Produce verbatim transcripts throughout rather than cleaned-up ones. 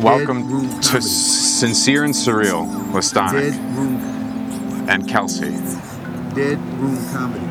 Welcome to Sincere and Surreal with Stonic Dead Room. and Kelsey. Dead Room Comedy.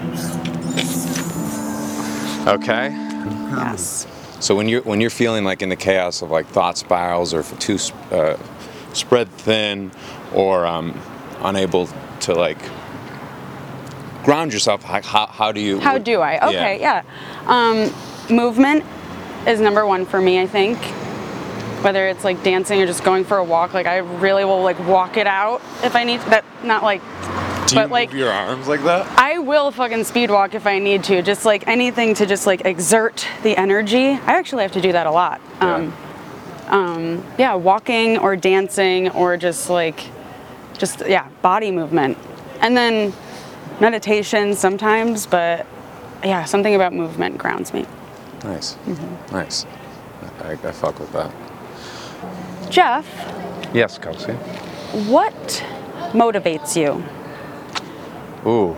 Okay. Comedy. Yes. So when you're when you're feeling like in the chaos of like thought spirals, or if too uh, spread thin, or um, unable to like ground yourself, how how, how do you? How do I? Okay, Yeah. yeah. Um, movement is number one for me, I think. Whether it's like dancing or just going for a walk, like I really will like walk it out if I need to. That not like, Do but you like move your arms like that? I will fucking speed walk if I need to. Just like anything to just like exert the energy. I actually have to do that a lot. Yeah. Um, um, yeah, walking or dancing or just like, just yeah, body movement, and then meditation sometimes. But yeah, something about movement grounds me. Nice. Nice. I, I fuck with that. Jeff, Yes, Kelsey. what motivates you? Ooh.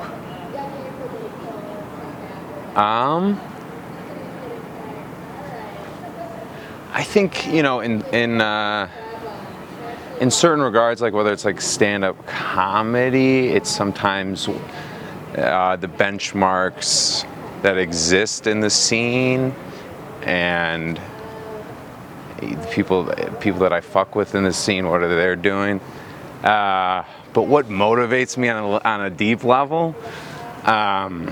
Um. I think, you know, in in uh, in certain regards, like whether it's like stand-up comedy, it's sometimes uh, the benchmarks that exist in the scene, and the people people that I fuck with in the scene, what are they doing? Uh, but what motivates me on a, on a deep level? Um,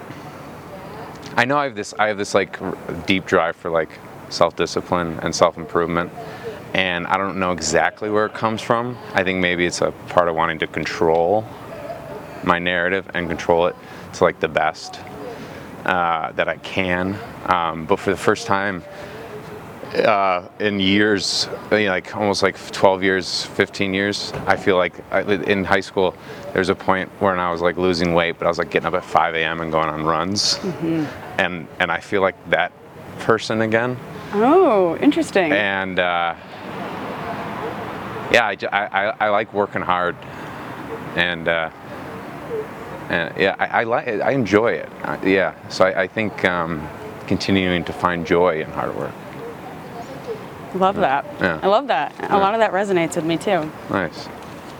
I know I have this I have this like r- deep drive for like self-discipline and self-improvement, and I don't know exactly where it comes from. I think maybe it's a part of wanting to control my narrative and control it to like the best uh, that I can. Um, but for the first time uh, in years, you know, like almost like twelve years, fifteen years, I feel like I, in high school, there's a point when I was like losing weight, but I was like getting up at five a.m. and going on runs. Mm-hmm. And, and I feel like that person again. Oh, interesting. And uh, yeah, I, j- I- I- I like working hard, and uh, and yeah, I, I like I enjoy it. Uh, yeah, so I, I think um, continuing to find joy in hard work. Love that. Yeah. I love that. A Yeah. lot of that resonates with me too. Nice.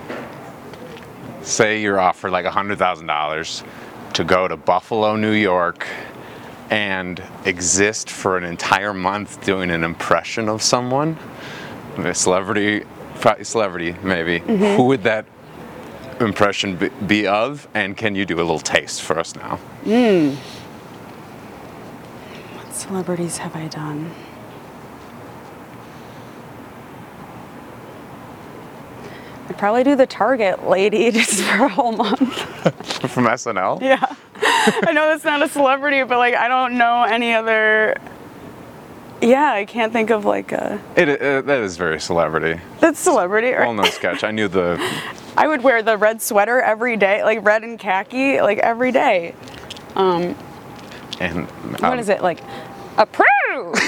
Say you're offered like a hundred thousand dollars to go to Buffalo, New York, and exist for an entire month doing an impression of someone, a celebrity, probably celebrity maybe. Mm-hmm. Who would that impression be, be of? And can you do a little taste for us now? What celebrities have I done? I'd probably do the Target lady just for a whole month. From S N L? Yeah. I know that's not a celebrity, but like I don't know any other. Yeah, I can't think of like a. It, it, that is very celebrity. That's celebrity, right? Well-known sketch. I knew the. I would wear the red sweater every day, like red and khaki, like every day. And What um, is it like? Approved.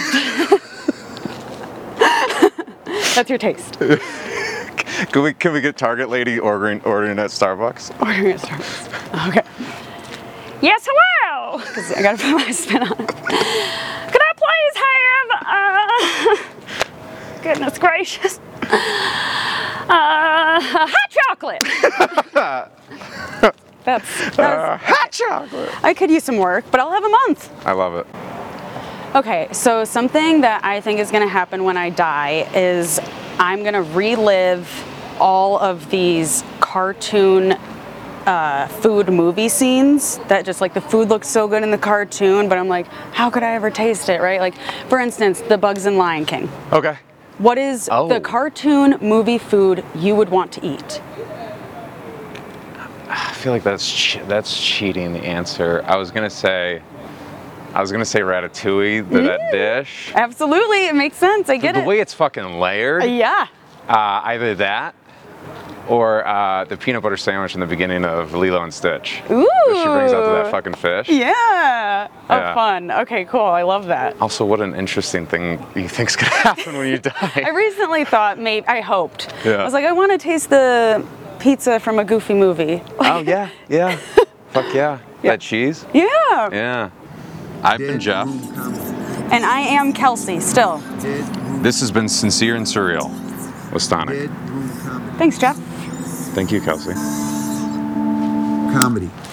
That's your taste. Can we can we get Target lady ordering ordering at Starbucks? Ordering at Starbucks. Okay. Yes, hello. Because I gotta put my spin on it. Could I please have? Uh, goodness gracious. Uh, hot chocolate. That's. that's Uh, hot chocolate. I could use some work, but I'll have a month. I love it. Okay, so something that I think is going to happen when I die is I'm going to relive all of these cartoon uh, food movie scenes that just like the food looks so good in the cartoon, but I'm like, how could I ever taste it, right? Like, for instance, the Bugs in Lion King. Okay. What is Oh. the cartoon movie food you would want to eat? I feel like that's che- that's cheating the answer. I was gonna say, I was gonna say ratatouille, the, that dish. Absolutely, it makes sense. I get The it. way it's fucking layered, Yeah. uh, either that or uh, the peanut butter sandwich in the beginning of Lilo and Stitch. Ooh. She brings out to that fucking fish. Yeah. Oh, Yeah. fun. Okay, cool. I love that. Also, what an interesting thing you think's gonna happen when you die. I recently thought, maybe, I hoped. Yeah. I was like, I want to taste the pizza from a Goofy movie. Oh yeah, yeah. Fuck yeah. Yeah. That cheese? Yeah. Yeah. I've been Dead Jeff. Room Comedy. And I am Kelsey still. Dead Room This has been Sincere and Surreal with Stonic. Dead room comedy. Thanks, Jeff. Thank you, Kelsey. Comedy.